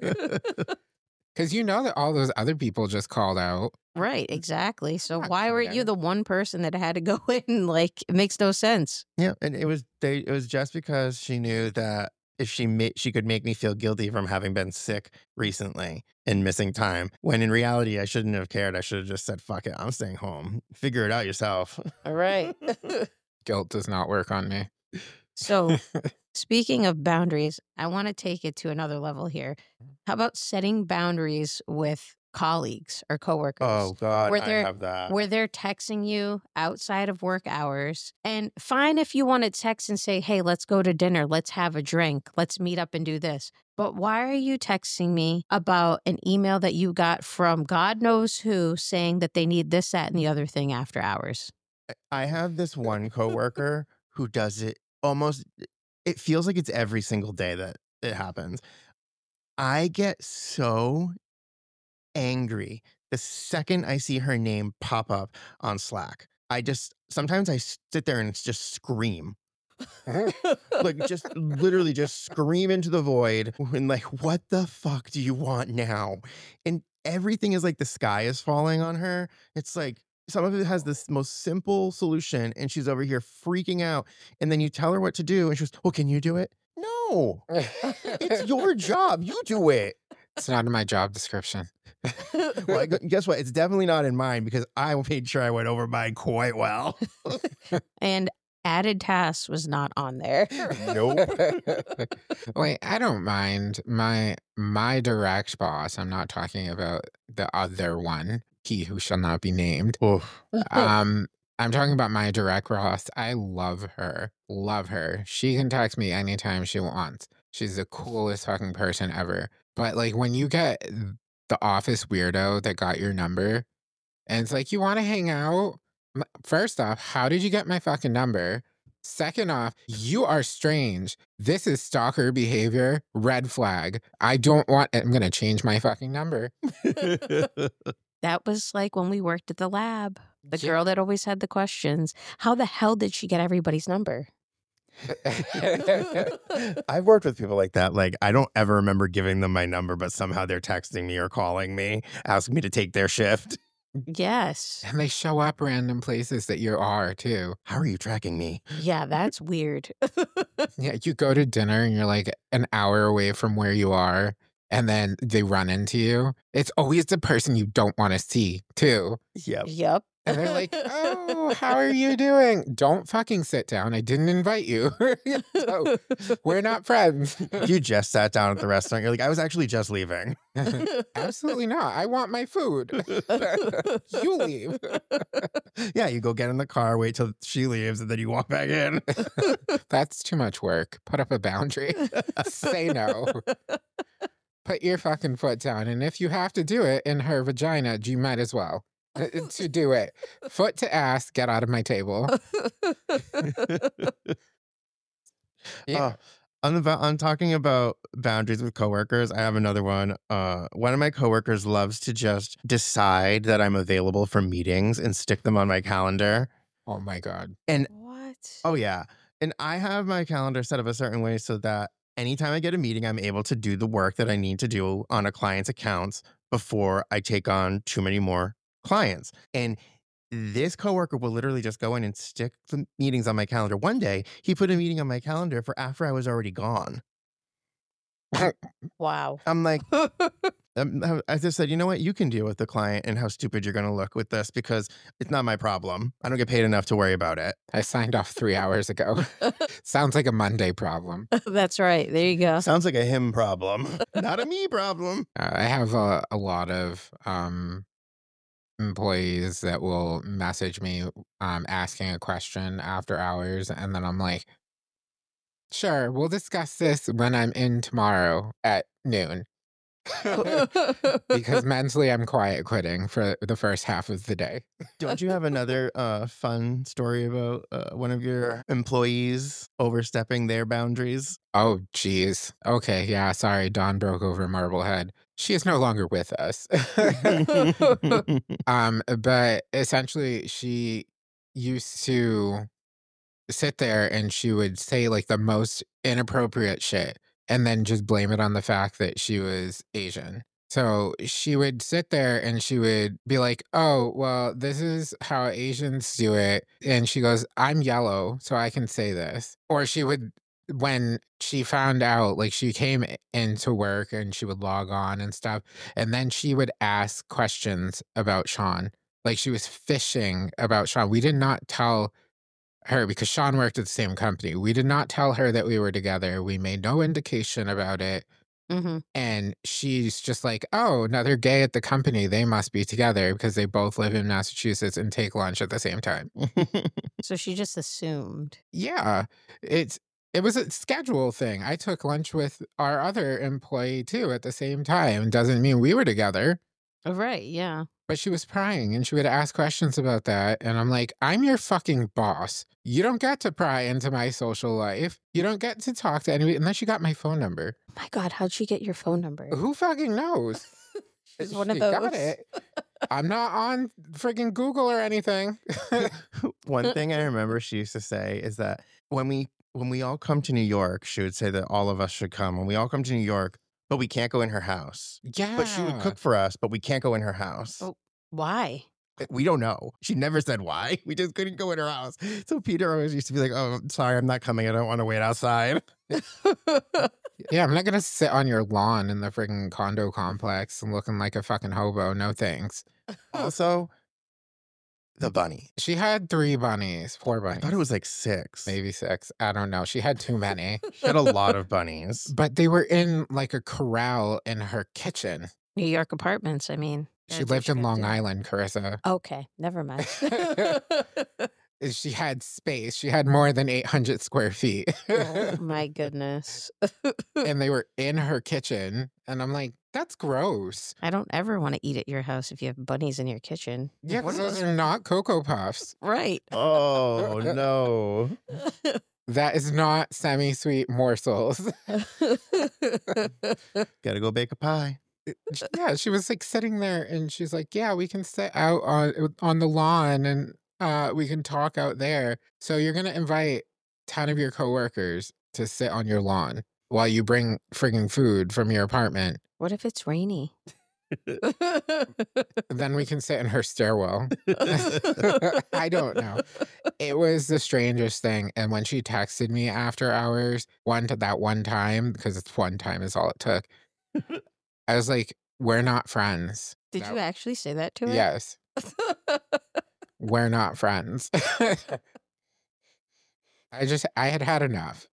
Because you know that all those other people just called out. Right, exactly. So not why weren't you kidding. the one person that had to go in? Like, it makes no sense. Yeah, and it was they. It was just because she knew that if she made, she could make me feel guilty from having been sick recently and missing time. When in reality, I shouldn't have cared. I should have just said, "Fuck it, I'm staying home. Figure it out yourself." All right. Guilt does not work on me. So, speaking of boundaries, I want to take it to another level here. How about setting boundaries with colleagues or coworkers? Oh God, Where I they're- have that. Where they're texting you outside of work hours. And fine if you want to text and say, hey, let's go to dinner, let's have a drink, let's meet up and do this. But why are you texting me about an email that you got from God knows who saying that they need this, that, and the other thing after hours? I have this one coworker who does it almost. It feels like it's every single day that it happens. I get so angry the second I see her name pop up on Slack. I just sometimes I sit there and just scream. Like just literally just scream into the void and like, what the fuck do you want now? And everything is like the sky is falling on her. It's like some of it has this most simple solution and she's over here freaking out. And then you tell her what to do and she goes, well, can you do it? No, it's your job. You do it. It's not in my job description. Well, I gu- guess what? It's definitely not in mine because I made sure I went over mine quite well. And added tasks was not on there. Nope. Wait, I don't mind my my direct boss. I'm not talking about the other one, he who shall not be named. Oof. Um, I'm talking about my direct boss. I love her, love her. She can text me anytime she wants. She's the coolest fucking person ever. But like when you get the office weirdo that got your number, and it's like, you want to hang out? M- First off, how did you get my fucking number? Second off, you are strange. This is stalker behavior. Red flag. I don't want, I'm going to change my fucking number. That was like when we worked at the lab. The Yeah. girl that always had the questions. How the hell did she get everybody's number? I've worked with people like that. Like, I don't ever remember giving them my number, but somehow they're texting me or calling me, asking me to take their shift. Yes. And they show up random places that you are too. How are you tracking me? Yeah, that's weird. Yeah, you go to dinner and you're like an hour away from where you are, and then they run into you. It's always the person you don't want to see too. Yep. Yep. And they're like, oh, how are you doing? Don't fucking sit down. I didn't invite you. So, we're not friends. You just sat down at the restaurant. You're like, I was actually just leaving. Absolutely not. I want my food. You leave. Yeah, you go get in the car, wait till she leaves, and then you walk back in. That's too much work. Put up a boundary. Say no. Put your fucking foot down. And if you have to do it in her vagina, you might as well. uh, To do it. Foot to ass, get out of my table. Yeah. Oh, on the ba- on talking about boundaries with coworkers, I have another one. Uh, one of my coworkers loves to just decide that I'm available for meetings and stick them on my calendar. Oh my God. What? Oh yeah, and I have my calendar set up a certain way so that anytime I get a meeting, I'm able to do the work that I need to do on a client's accounts before I take on too many more clients. And this coworker will literally just go in and stick the meetings on my calendar. One day, he put a meeting on my calendar for after I was already gone. Wow. I'm like, um, I just said, you know what? You can deal with the client and how stupid you're going to look with this because it's not my problem. I don't get paid enough to worry about it. I signed off three hours ago. Sounds like a Monday problem. That's right. There you go. Sounds like a him problem, not a me problem. Uh, I have a, a lot of um, employees that will message me um, asking a question after hours. And then I'm like, sure, we'll discuss this when I'm in tomorrow at noon. Because mentally I'm quiet quitting for the first half of the day. Don't you have another uh, fun story about uh, one of your employees overstepping their boundaries? Oh, geez. Okay, yeah, sorry. Dawn broke over Marblehead. She is no longer with us. um, but essentially, she used to sit there and she would say like the most inappropriate shit and then just blame it on the fact that she was Asian. So she would sit there and she would be like, oh, well, this is how Asians do it. And she goes, I'm yellow, so I can say this. Or she would, when she found out, like she came i- into work and she would log on and stuff. And then she would ask questions about Sean. Like she was fishing about Sean. We did not tell her because Sean worked at the same company. We did not tell her that we were together. We made no indication about it. Mm-hmm. And she's just like, oh, another gay at the company. They must be together because they both live in Massachusetts and take lunch at the same time. So she just assumed. Yeah, it's it was a schedule thing. I took lunch with our other employee too at the same time. Doesn't mean we were together. Oh, right. Yeah. But she was prying and she would ask questions about that. And I'm like, I'm your fucking boss. You don't get to pry into my social life. You don't get to talk to anybody unless you got my phone number. Oh my God. How'd she get your phone number? Who fucking knows? She's one of She those. got it. I'm not on freaking Google or anything. One thing I remember she used to say is that when we when we all come to New York, she would say that all of us should come. When we all come to New York, but we can't go in her house. Yeah. But she would cook for us, but we can't go in her house. Oh, why? We don't know. She never said why. We just couldn't go in her house. So Peter always used to be like, oh, sorry, I'm not coming. I don't want to wait outside. Yeah, I'm not gonna sit on your lawn in the freaking condo complex and looking like a fucking hobo. No thanks. Also, the bunny. She had three bunnies, four I bunnies, thought it was like six. maybe six. I don't know. She had too many, She had a lot of bunnies. but they were in like a corral in her kitchen. New York apartments, I mean. She That's what lived you in gotta Long do. Island, Carissa. Okay, never mind. She had space. She had more than eight hundred square feet. Oh my goodness. And they were in her kitchen. And I'm like, that's gross. I don't ever want to eat at your house if you have bunnies in your kitchen. Yeah, 'cause What those is- are not Cocoa Puffs. Right. Oh, no. That is not semi-sweet morsels. Gotta go bake a pie. Sh- yeah, she was like sitting there and she's like, yeah, we can sit out on on the lawn and uh we can talk out there. So you're gonna invite ten of your coworkers to sit on your lawn while you bring frigging food from your apartment. What if it's rainy? Then we can sit in her stairwell. I don't know. It was the strangest thing. And when she texted me after hours, one to that one time, because it's one time is all it took, I was like, we're not friends. Did That- you actually say that to her? Yes, we're not friends. I just, I had had enough.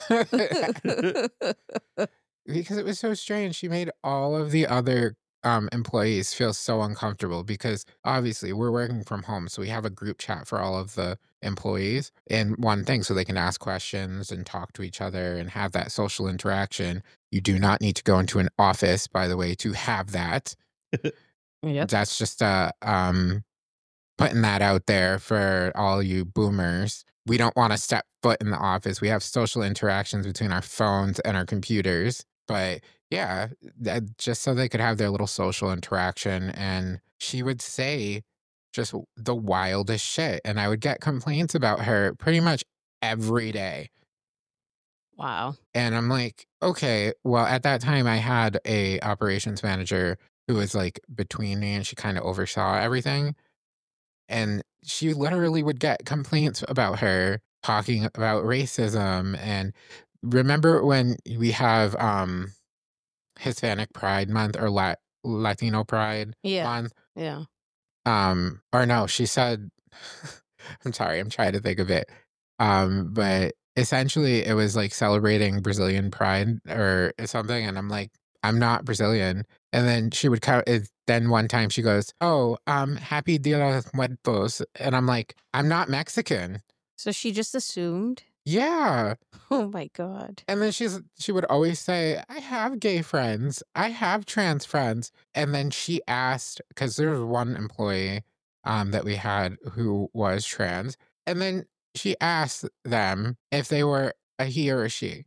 Because it was so strange. She made all of the other um, employees feel so uncomfortable because obviously we're working from home. So we have a group chat for all of the employees and one thing so they can ask questions and talk to each other and have that social interaction. You do not need to go into an office, by the way, to have that. Yep. That's just uh, um, putting that out there for all you boomers. We don't want to step foot in the office. We have social interactions between our phones and our computers. But yeah, that, just so they could have their little social interaction. And she would say just the wildest shit. And I would get complaints about her pretty much every day. Wow. And I'm like, okay, well, at that time I had a operations manager who was like between me and she kind of oversaw everything. And she literally would get complaints about her talking about racism. And remember when we have um Hispanic Pride Month or La- Latino Pride Yeah. Month? Yeah. Um, or no, she said, I'm sorry, I'm trying to think of it. Um, but essentially it was like celebrating Brazilian pride or something. And I'm like, I'm not Brazilian. And then she would come, it- then one time she goes, oh, um, happy Dia de los Muertos. And I'm like, I'm not Mexican. So she just assumed. Yeah. Oh my God. And then she's she would always say, I have gay friends. I have trans friends. And then she asked, because there was one employee um, that we had who was trans. And then she asked them if they were a he or a she.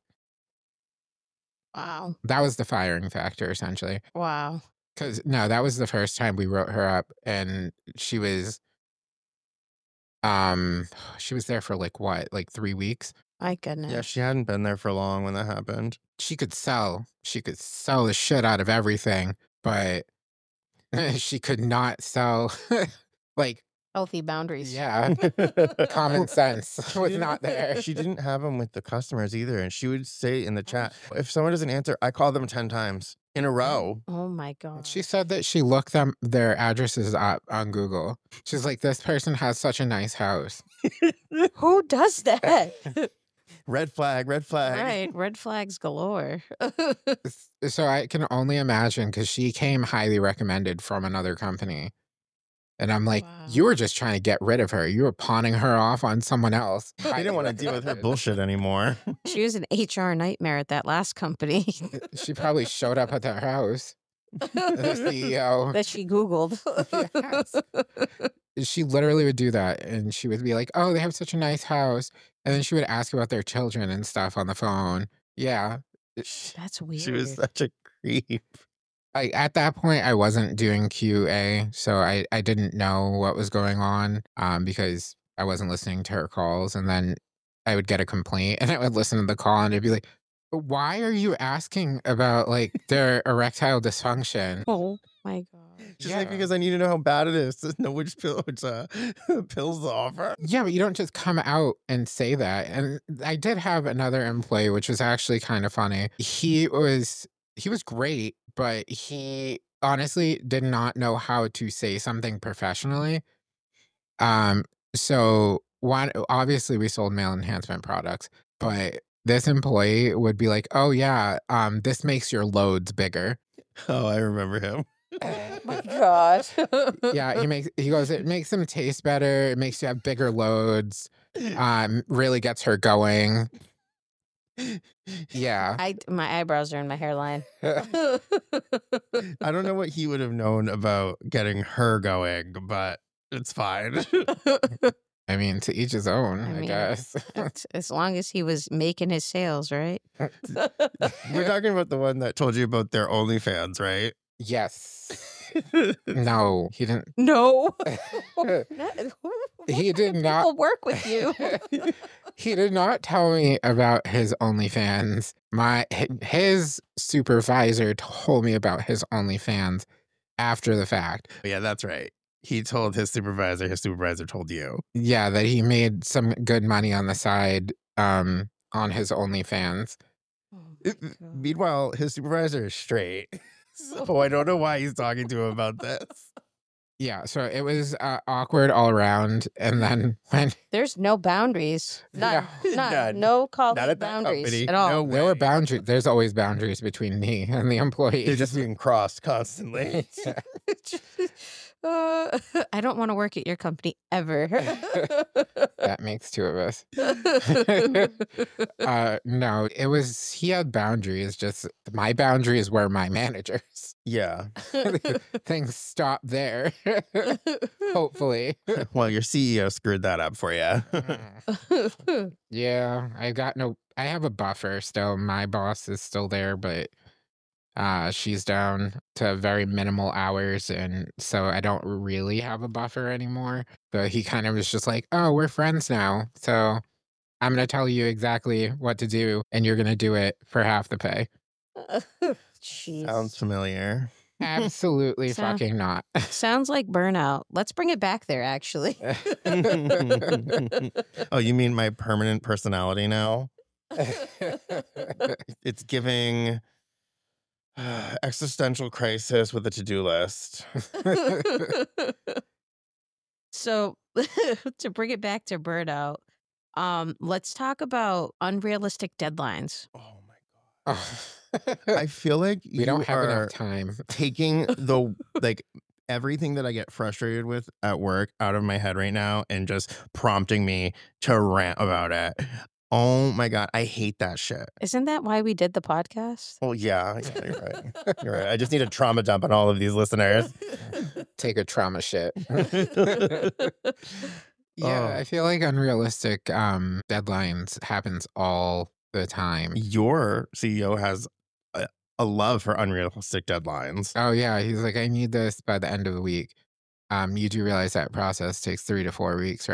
Wow. That was the firing factor, essentially. Wow. Because, no, that was the first time we wrote her up. And she was Um, she was there for like what, like three weeks? My Yeah, goodness. she hadn't been there for long when that happened. She could sell. She could sell the shit out of everything, but she could not sell like Healthy boundaries. yeah, common sense She was didn't, not there. she didn't have them with the customers either. And she would say in the chat, if someone doesn't answer, I call them ten times in a row. Oh my god. She said that she looked them their addresses up on Google. She's like, this person has such a nice house. Who does that? Red flag, red flag. Right, red flags galore. S- So I can only imagine because she came highly recommended from another company. And I'm like, Wow. you were just trying to get rid of her. You were pawning her off on someone else. I didn't want to deal with her bullshit anymore. She was an H R nightmare at that last company She probably showed up at their house. The C E O. that she Googled. Yes. She literally would do that. And she would be like, oh, they have such a nice house. And then she would ask about their children and stuff on the phone. Yeah. That's weird. She was such a creep. I, at that point, I wasn't doing Q A, so I, I didn't know what was going on um, because I wasn't listening to her calls. And then I would get a complaint and I would listen to the call and it'd be like, why are you asking about like their erectile dysfunction? Oh my god. Just like Yeah. because I need to know how bad it is to know which pill, which uh, pills to offer. Yeah, but you don't just come out and say that. And I did have another employee, which was actually kind of funny. He was he was great, but he honestly did not know how to say something professionally. Um, so one obviously we sold male enhancement products, but this employee would be like, "Oh yeah, um, this makes your loads bigger." Oh, I remember him. Oh my god. Yeah, he makes he goes, "It makes them taste better. It makes you have bigger loads. Um, really gets her going." Yeah. I my eyebrows are in my hairline. I don't know what he would have known about getting her going, but it's fine. I mean, to each his own, I I, mean, guess. As- as long as he was making his sales, right? We're talking about the one that told you about their OnlyFans, right? Yes. No, he didn't. No. He did not. People work with you. He did not tell me about his OnlyFans. My hi- his supervisor told me about his OnlyFans after the fact. Yeah, that's right. He told his supervisor, his supervisor told you. Yeah, that he made some good money on the side um on his OnlyFans. Oh my God. Meanwhile, his supervisor is straight. So I don't know why he's talking to him about this. Yeah, so it was uh, awkward all around. And then when There's no boundaries. None. None. None. No colleague Not at that boundaries company. at all. No there were way. boundaries, there's always boundaries between me and the employee. They're just being crossed constantly. Uh, I don't want to work at your company ever. That makes two of us. uh no, it was he had boundaries, just my boundaries were my managers. Yeah. Things stop there. Hopefully. Well, your C E O screwed that up for you. Yeah, I got no I have a buffer still. My boss is still there, but uh she's down to very minimal hours, and so I don't really have a buffer anymore. So he kind of was just like, "Oh, we're friends now. So I'm going to tell you exactly what to do and you're going to do it for half the pay." Jeez. Sounds familiar. Absolutely Sound- fucking not. Sounds like burnout. Let's bring it back there, actually. Oh, you mean my permanent personality now? It's giving uh, existential crisis with a to-do list. So, to bring it back to burnout, um, let's talk about unrealistic deadlines. Oh my Oh. god. I feel like We you don't have are enough time. taking the like everything that I get frustrated with at work out of my head right now and just prompting me to rant about it. Oh my god, I hate that shit. Isn't that why we did the podcast? Well, yeah, yeah, you're right. You're right. I just need a trauma dump on all of these listeners. Take a trauma shit. Yeah, Oh. I feel like unrealistic um deadlines happens all the time. Your C E O has a, a love for unrealistic deadlines. Oh yeah, he's like, I need this by the end of the week. Um, you do realize that process takes three to four weeks, right?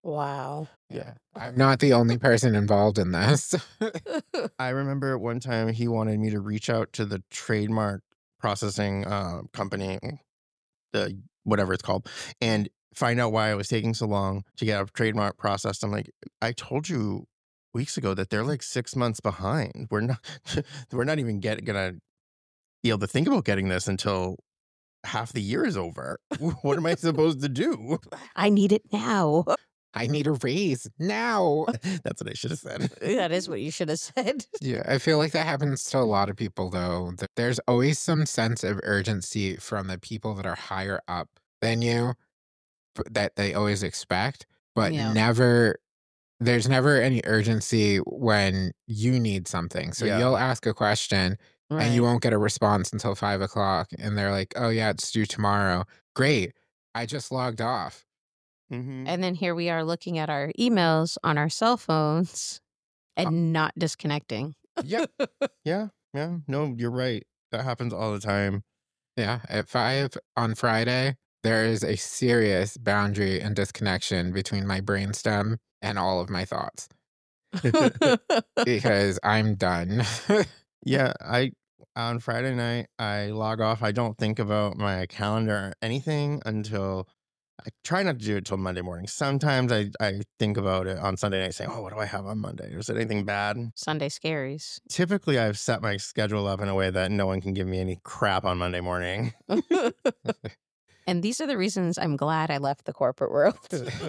Wow. Yeah. I'm not the only person involved in this. I remember one time he wanted me to reach out to the trademark processing uh, company, the whatever it's called, and find out why it was taking so long to get a trademark processed. I'm like, I told you weeks ago that they're like six months behind. We're not, we're not even get gonna be able to think about getting this until half the year is over. What am I supposed to do? I need it now. I need a raise now. That's what I should have said. That is what you should have said. Yeah, I feel like that happens to a lot of people, though. Th- There's always some sense of urgency from the people that are higher up than you f- that they always expect, but Yeah. never, there's never any urgency when you need something. So Yeah. you'll ask a question and you Right. won't get a response until five o'clock. And they're like, oh, yeah, it's due tomorrow. Great. I just logged off. Mhm. And then here we are looking at our emails on our cell phones and not disconnecting. Yep. Yeah, yeah. No, you're right. That happens all the time. Yeah. At five on Friday, there is a serious boundary and disconnection between my brainstem and all of my thoughts because I'm done. Yeah, I on Friday night I log off. I don't think about my calendar or anything until I try not to do it till Monday morning. Sometimes I, I think about it on Sunday night saying, oh, what do I have on Monday? Is it anything bad? Sunday scaries. Typically I've set my schedule up in a way that no one can give me any crap on Monday morning. And these are the reasons I'm glad I left the corporate world.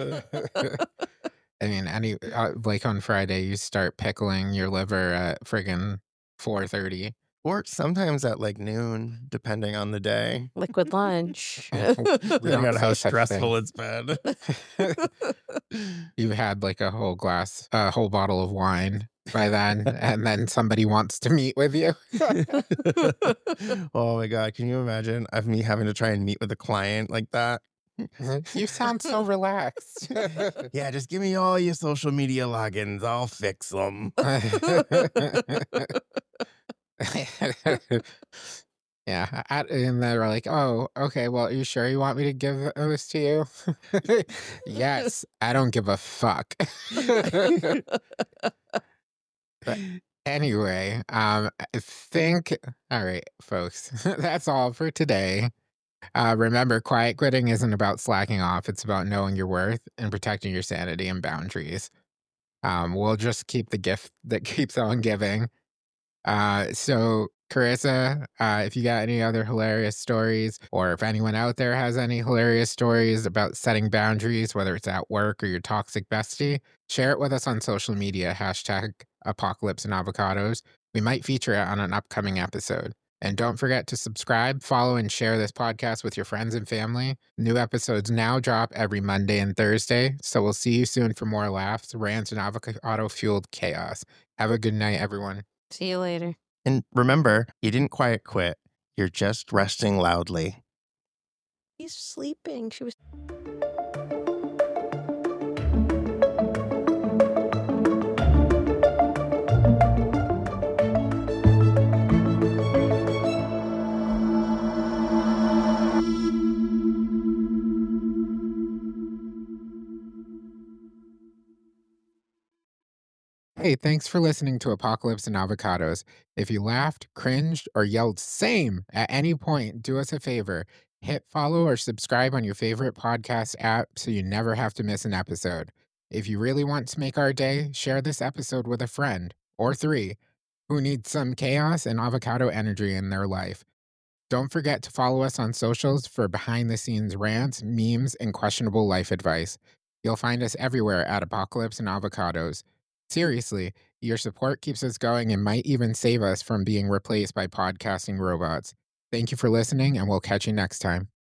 I mean, any uh, like on Friday, you start pickling your liver at friggin' four thirty. Or sometimes at like noon, depending on the day. Liquid lunch. We Depending don't on how say such stressful things. it's been. You've had like a whole glass, a whole bottle of wine by then, and then somebody wants to meet with you. Oh my God. Can you imagine of me having to try and meet with a client like that? You sound so relaxed. Yeah, just give me all your social media logins. I'll fix them. Yeah, I- and they were like, "Oh, okay. Well, are you sure you want me to give those to you?" Yes, I don't give a fuck. But anyway, um, I think, all right, folks, that's all for today. Uh, remember, quiet quitting isn't about slacking off. It's about knowing your worth and protecting your sanity and boundaries. Um, we'll just keep the gift that keeps on giving. Uh, so Carissa, uh, if you got any other hilarious stories, or if anyone out there has any hilarious stories about setting boundaries, whether it's at work or your toxic bestie, share it with us on social media, hashtag apocalypse and avocados. We might feature it on an upcoming episode. And don't forget to subscribe, follow, and share this podcast with your friends and family. New episodes now drop every Monday and Thursday. So we'll see you soon for more laughs, rants, and avocado-fueled chaos. Have a good night, everyone. See you later. And remember, you didn't quiet quit. You're just resting loudly. She's sleeping. She was. Hey, thanks for listening to Apocalypse and Avocados. If you laughed, cringed, or yelled same at any point, do us a favor. Hit follow or subscribe on your favorite podcast app so you never have to miss an episode. If you really want to make our day, share this episode with a friend or three who need some chaos and avocado energy in their life. Don't forget to follow us on socials for behind the scenes rants, memes, and questionable life advice. You'll find us everywhere at Apocalypse and Avocados. Seriously, your support keeps us going and might even save us from being replaced by podcasting robots. Thank you for listening, and we'll catch you next time.